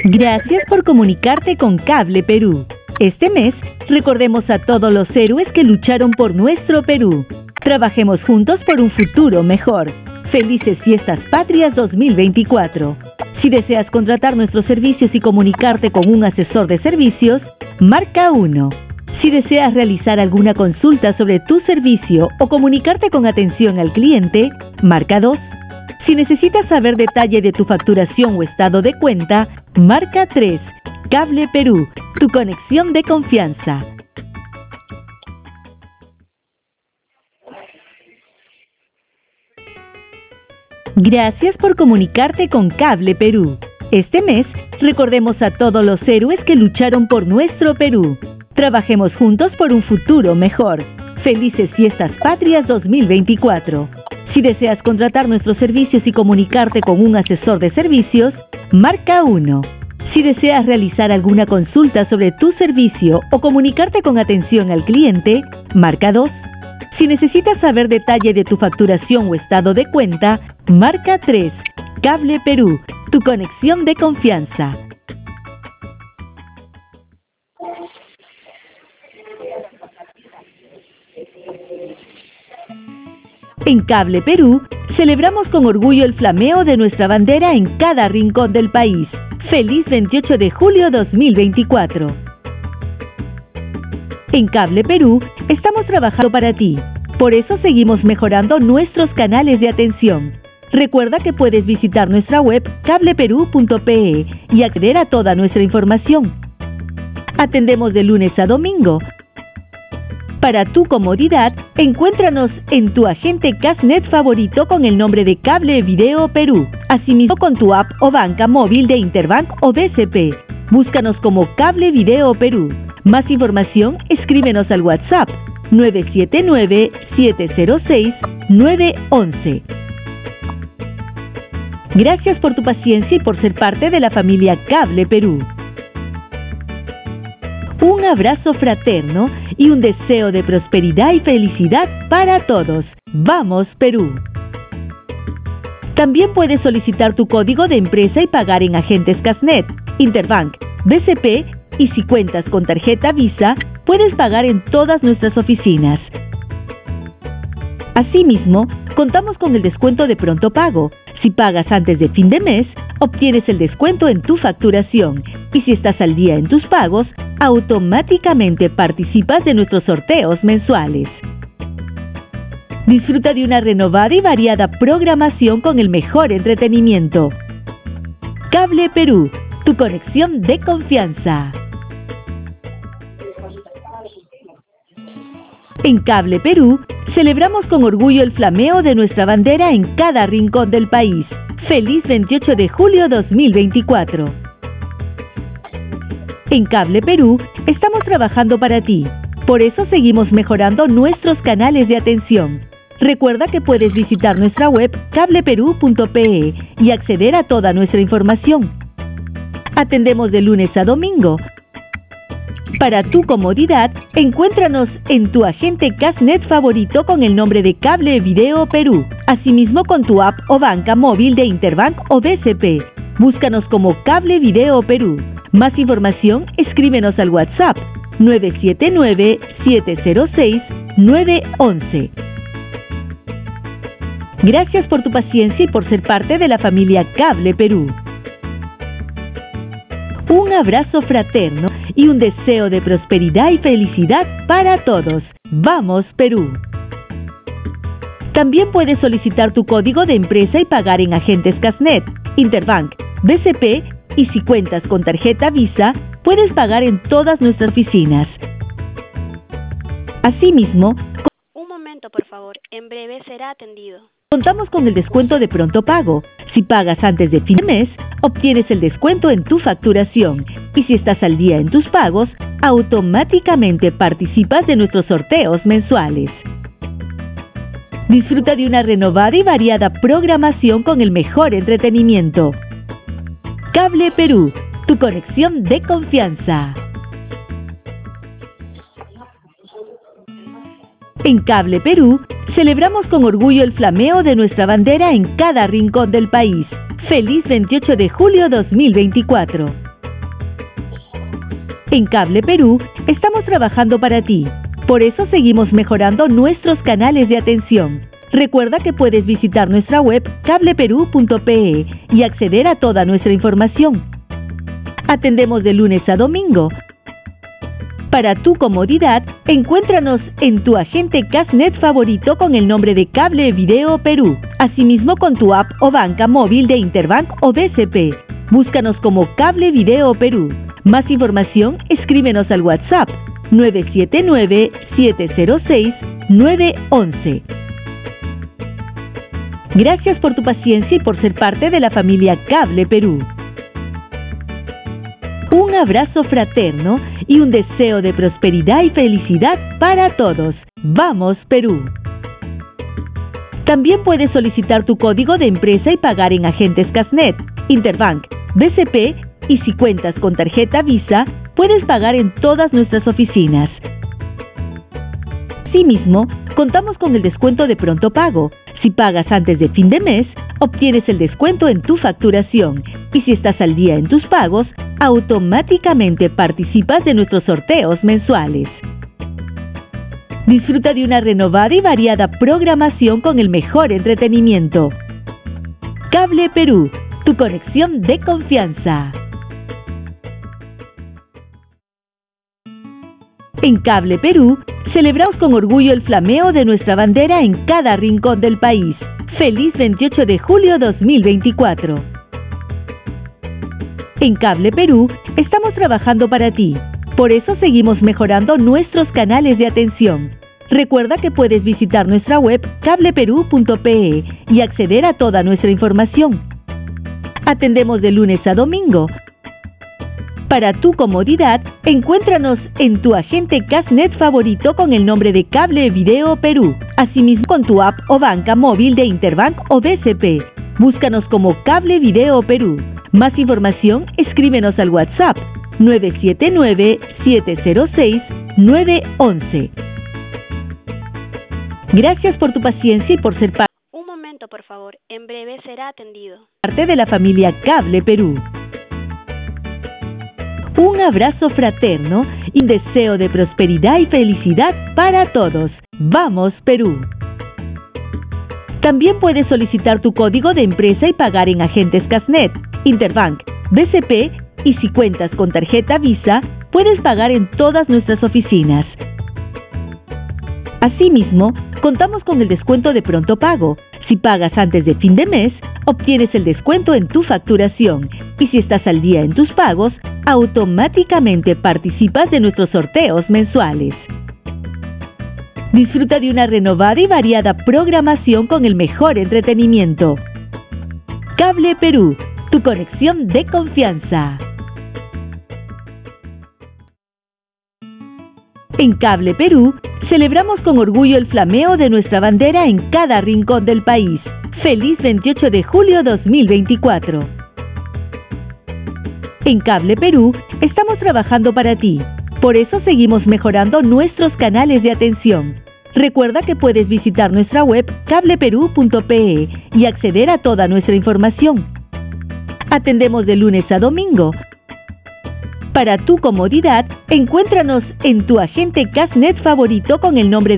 Gracias por comunicarte con Cable Perú. Este mes, recordemos a todos los héroes que lucharon por nuestro Perú. Trabajemos juntos por un futuro mejor. Felices Fiestas Patrias 2024. Si deseas contratar nuestros servicios y comunicarte con un asesor de servicios, marca 1. Si deseas realizar alguna consulta sobre tu servicio o comunicarte con atención al cliente, marca 2. Si necesitas saber detalle de tu facturación o estado de cuenta, marca 3. Cable Perú, tu conexión de confianza. Gracias por comunicarte con Cable Perú. Este mes, recordemos a todos los héroes que lucharon por nuestro Perú. Trabajemos juntos por un futuro mejor. Felices Fiestas Patrias 2024. Si deseas contratar nuestros servicios y comunicarte con un asesor de servicios, marca 1. Si deseas realizar alguna consulta sobre tu servicio o comunicarte con atención al cliente, marca 2. Si necesitas saber detalle de tu facturación o estado de cuenta, marca 3. Cable Perú, tu conexión de confianza. En Cable Perú, celebramos con orgullo el flameo de nuestra bandera en cada rincón del país. ¡Feliz 28 de julio 2024! En Cable Perú, estamos trabajando para ti. Por eso seguimos mejorando nuestros canales de atención. Recuerda que puedes visitar nuestra web cableperú.pe y acceder a toda nuestra información. Atendemos de lunes a domingo. Para tu comodidad, encuéntranos en tu agente Cashnet favorito con el nombre de Cable Video Perú. Asimismo con tu app o banca móvil de Interbank o BCP. Búscanos como Cable Video Perú. Más información, escríbenos al WhatsApp 979-706-911. Gracias por tu paciencia y por ser parte de la familia Cable Perú. Un abrazo fraterno y un deseo de prosperidad y felicidad para todos. ¡Vamos, Perú! También puedes solicitar tu código de empresa y pagar en agentes Cashnet, Interbank, BCP y si cuentas con tarjeta Visa, puedes pagar en todas nuestras oficinas. Asimismo, contamos con el descuento de pronto pago. Si pagas antes de fin de mes, obtienes el descuento en tu facturación. Y si estás al día en tus pagos, automáticamente participas de nuestros sorteos mensuales. Disfruta de una renovada y variada programación con el mejor entretenimiento. Cable Perú, tu conexión de confianza. En Cable Perú, celebramos con orgullo el flameo de nuestra bandera en cada rincón del país. ¡Feliz 28 de julio 2024! En Cable Perú, estamos trabajando para ti. Por eso seguimos mejorando nuestros canales de atención. Recuerda que puedes visitar nuestra web cableperú.pe y acceder a toda nuestra información. Atendemos de lunes a domingo. Para tu comodidad, encuéntranos en tu agente Cashnet favorito con el nombre de Cable Video Perú. Asimismo con tu app o banca móvil de Interbank o BCP. Búscanos como Cable Video Perú. Más información, escríbenos al WhatsApp 979-706-911. Gracias por tu paciencia y por ser parte de la familia Cable Perú. Un abrazo fraterno y un deseo de prosperidad y felicidad para todos. ¡Vamos, Perú! También puedes solicitar tu código de empresa y pagar en agentes Cashnet, Interbank, BCP y si cuentas con tarjeta Visa, puedes pagar en todas nuestras oficinas. Asimismo, un momento, por favor. En breve será atendido. Contamos con el descuento de pronto pago. Si pagas antes de fin de mes, obtienes el descuento en tu facturación. Y si estás al día en tus pagos, automáticamente participas de nuestros sorteos mensuales. Disfruta de una renovada y variada programación con el mejor entretenimiento. Cable Perú, tu conexión de confianza. En Cable Perú, celebramos con orgullo el flameo de nuestra bandera en cada rincón del país. ¡Feliz 28 de julio 2024! En Cable Perú estamos trabajando para ti. Por eso seguimos mejorando nuestros canales de atención. Recuerda que puedes visitar nuestra web cableperú.pe y acceder a toda nuestra información. Atendemos de lunes a domingo. Para tu comodidad, encuéntranos en tu agente Cashnet favorito con el nombre de Cable Video Perú. Asimismo con tu app o banca móvil de Interbank o BCP. Búscanos como Cable Video Perú. Más información, escríbenos al WhatsApp 979-706-911. Gracias por tu paciencia y por ser parte de la familia Cable Perú. Un abrazo fraterno y un deseo de prosperidad y felicidad para todos. ¡Vamos, Perú! También puedes solicitar tu código de empresa y pagar en agentes Cashnet, Interbank, BCP y si cuentas con tarjeta Visa, puedes pagar en todas nuestras oficinas. Asimismo, contamos con el descuento de pronto pago. Si pagas antes de fin de mes, obtienes el descuento en tu facturación. Y si estás al día en tus pagos, automáticamente participas de nuestros sorteos mensuales. Disfruta de una renovada y variada programación con el mejor entretenimiento. Cable Perú, tu conexión de confianza. En Cable Perú, celebramos con orgullo el flameo de nuestra bandera en cada rincón del país. ¡Feliz 28 de julio 2024! En Cable Perú, estamos trabajando para ti. Por eso seguimos mejorando nuestros canales de atención. Recuerda que puedes visitar nuestra web cableperú.pe y acceder a toda nuestra información. Atendemos de lunes a domingo. Para tu comodidad, encuéntranos en tu agente Cashnet favorito con el nombre de Cable Video Perú. Asimismo con tu app o banca móvil de Interbank o BCP. Búscanos como Cable Video Perú. Más información, escríbenos al WhatsApp 979-706-911. Gracias por tu paciencia y por ser parte Un momento, por favor. En breve será atendido. de la familia Cable Perú. Un abrazo fraterno y un deseo de prosperidad y felicidad para todos. ¡Vamos, Perú! También puedes solicitar tu código de empresa y pagar en agentes Cashnet, Interbank, BCP y si cuentas con tarjeta Visa, puedes pagar en todas nuestras oficinas. Asimismo, contamos con el descuento de pronto pago. Si pagas antes de fin de mes, obtienes el descuento en tu facturación. Y si estás al día en tus pagos, automáticamente participas de nuestros sorteos mensuales. Disfruta de una renovada y variada programación con el mejor entretenimiento. Cable Perú, tu conexión de confianza. En Cable Perú, celebramos con orgullo el flameo de nuestra bandera en cada rincón del país. ¡Feliz 28 de julio 2024! En Cable Perú, estamos trabajando para ti. Por eso seguimos mejorando nuestros canales de atención. Recuerda que puedes visitar nuestra web cableperú.pe y acceder a toda nuestra información. Atendemos de lunes a domingo. Para tu comodidad, encuéntranos en tu agente Cashnet favorito con el nombre